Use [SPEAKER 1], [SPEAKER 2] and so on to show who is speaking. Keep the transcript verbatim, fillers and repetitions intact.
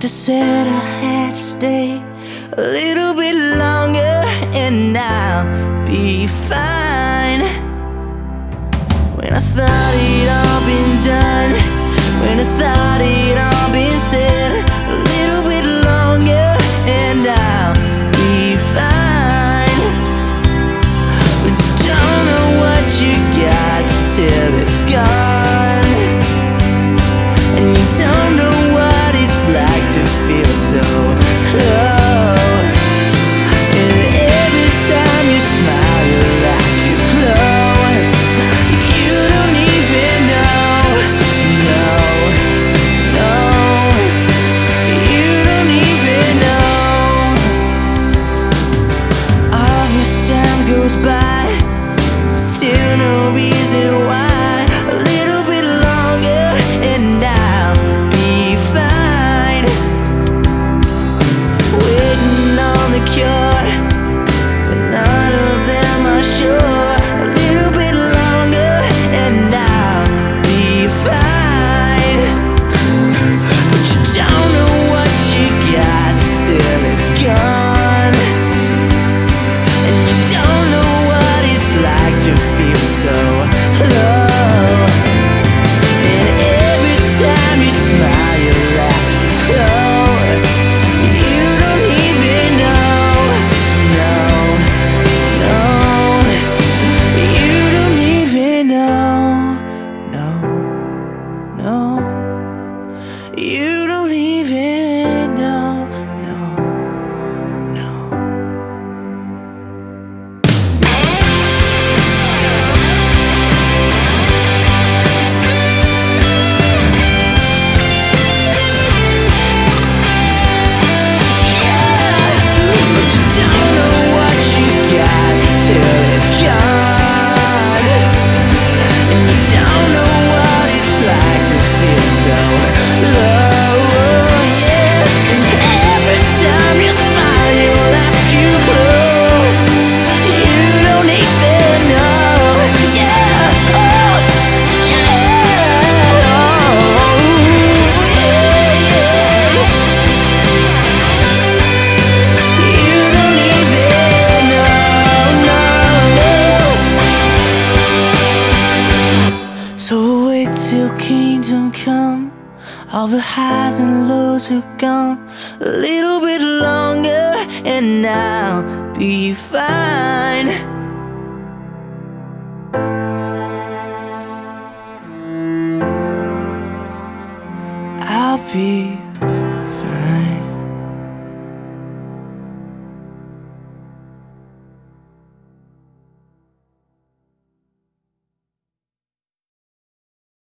[SPEAKER 1] doctor said I had to stay a little bit longer, and I'll be fine. When I thought it all been done, when I thought it all been said, a little bit longer and I'll be fine. But don't know what you got till it's gone, and you don't know what it's like to feel so low. And every time you smile, you laugh, you glow. You don't even know, no, no. You don't even know. All this time goes by, still no reason why. A little bit longer and I'll be fine. Waiting on the cure, but none of them are sure. A little bit longer and I'll be fine. But you don't know what you got till it's gone, and you don't know what it's like to feel so low. And every time you smile, you laugh, you glow. You don't even know, no, no. You don't even know, no, no. You don't even know, no, no. So wait till kingdom come, all the highs and lows are gone. A little bit longer and I'll be fine. I'll be